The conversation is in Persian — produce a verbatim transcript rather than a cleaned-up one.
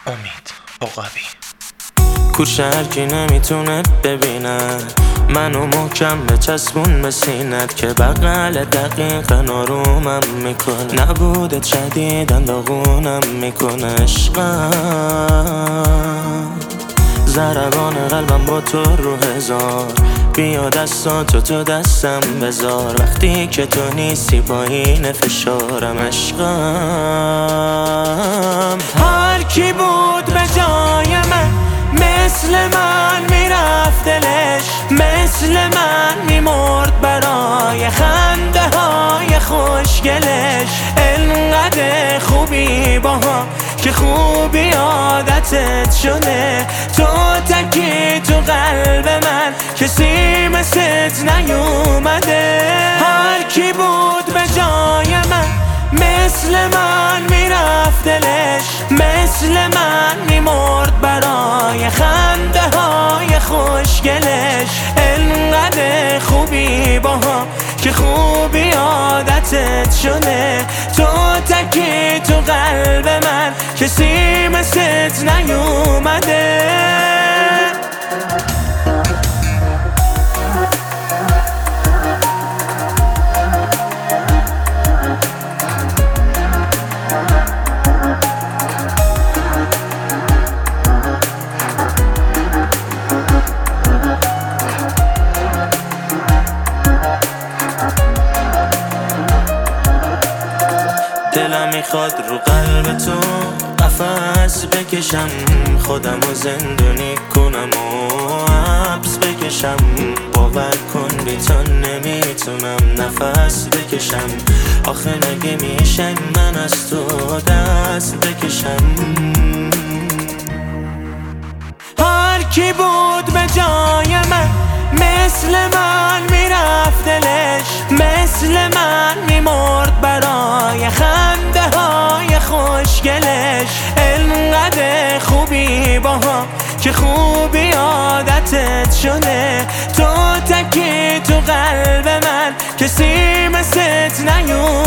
امید عقابی. کوچه هرکی نمیتونه ببینه منو محکم به چسبون به سینت که بغل دقیقا آرومم میکنه، نبودت شدیدن داغونم میکنه. عشقم ضربان قلبم با تو رو هزار، بیا دستاتو تو دستم بذار، وقتی که تو نیستی پایین فشارم. عشقم هر کی بود به جای من مثل من میرفت دلش، مثل من میمرد برای خنده های خوشگلش. انقدر خوبی با هم که خوبی عادتت شده، تو تکی تو قلب من کسی مثلت نیومده. هر کی بود به جای من مثل من میرفت دلش، مثل من میمرد برای خنده های خوشگلش. انقدر خوبی با هم که خوبی عادتت شده، تو تکی تو قلب من کسی مثلت نیومده. دلم میخواد رو قلب تو قفس بکشم، خودم رو زندونی کنم و حبس بکشم. باور کن بی تو نمیتونم نفس بکشم، آخه نگه میشه من از تو دست بکشم. هر کی بود به جای من مثل من میرفت دلش، مثل من میمرد برای خنده های خوشگلش. انقدر خوبی با هم که خوبی عادتت شده، تو تکی تو قلب من کسی مثلت نیومده.